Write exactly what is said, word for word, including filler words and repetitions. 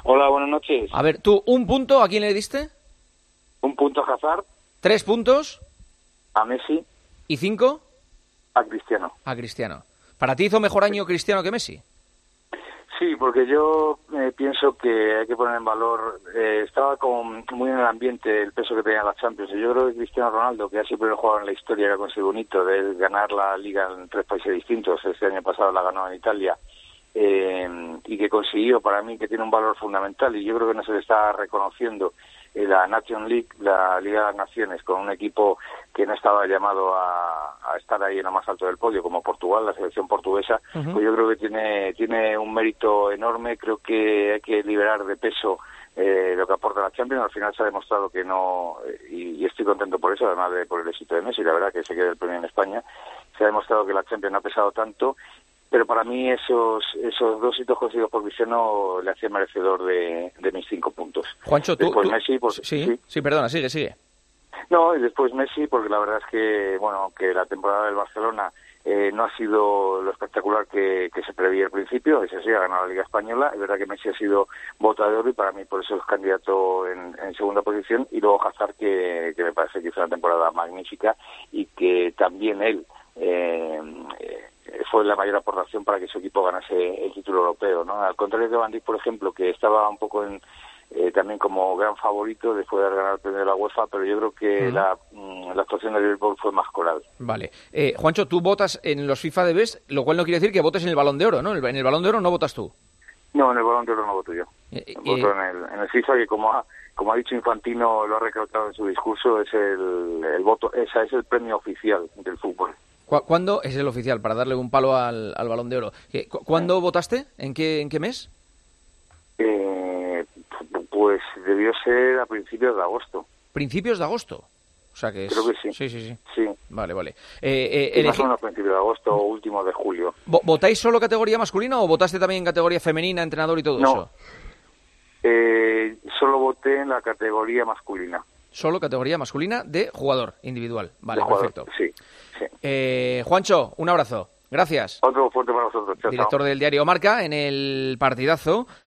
Hola, buenas noches. A ver, tú, ¿un punto a quién le diste? Un punto a Hazard. ¿Tres puntos? A Messi. ¿Y cinco? A Cristiano. A Cristiano. ¿Para ti hizo mejor año Cristiano que Messi? Sí, porque yo eh, pienso que hay que poner en valor, eh, estaba como muy en el ambiente el peso que tenía la Champions, y yo creo que Cristiano Ronaldo, que ha sido el primer jugador en la historia que ha conseguido un hito de ganar la Liga en tres países distintos, este año pasado la ganó en Italia, eh, y que consiguió, para mí, que tiene un valor fundamental, y yo creo que no se le está reconociendo eh, la Nation League, la Liga de las Naciones, con un equipo que no estaba llamado a, a estar ahí en lo más alto del podio, como Portugal, la selección portuguesa. Uh-huh. Pues yo creo que tiene tiene un mérito enorme. Creo que hay que liberar de peso eh, lo que aporta la Champions. Al final se ha demostrado que no, y, y estoy contento por eso, además de por el éxito de Messi, la verdad que se quede el premio en España. Se ha demostrado que la Champions no ha pesado tanto, pero para mí esos esos dos hitos conseguidos por Cristiano le hacían merecedor de, de mis cinco puntos. Juancho, tú... Después tú... Messi, pues, sí, sí, sí, perdona, sigue, sigue. No, y después Messi, porque la verdad es que, bueno, que la temporada del Barcelona eh, no ha sido lo espectacular que, que se preveía al principio, es así, ha ganado la Liga Española, es verdad que Messi ha sido bota de oro y para mí por eso es candidato en, en segunda posición, y luego Hazard, que, que me parece que hizo una temporada magnífica y que también él eh, eh, fue la mayor aportación para que su equipo ganase el título europeo, ¿no? Al contrario de Van Dijk, por ejemplo, que estaba un poco en Eh, también como gran favorito después de haber ganado el premio de la UEFA, pero yo creo que uh-huh. la, mm, la actuación de Liverpool fue más coral. Vale. Eh, Juancho, tú votas en los FIFA de Best, lo cual no quiere decir que votes en el Balón de Oro, ¿no? En el Balón de Oro no votas tú. No, en el Balón de Oro no voto yo. Eh, voto eh, en, el, en el FIFA, que como ha, como ha dicho Infantino, lo ha recalcado en su discurso, es el, el voto, esa es el premio oficial del fútbol. ¿Cuándo es el oficial? Para darle un palo al, al Balón de Oro. ¿Cuándo eh. votaste? ¿En qué, en qué mes? Eh, pues debió ser a principios de agosto. ¿Principios de agosto? O sea que es... Creo que sí. Sí, sí, sí. sí. Vale, vale. Eh, eh, sí, elegí... Más o menos a principios de agosto o último de julio. ¿Votáis solo categoría masculina o votaste también en categoría femenina, entrenador y todo no. eso? Eh, solo voté en la categoría masculina. Solo categoría masculina de jugador individual. Vale, de jugador, perfecto. Sí, sí. Eh, Juancho, un abrazo. Gracias. Otro fuerte para vosotros. Chao, Director chao. del diario Marca en el partidazo.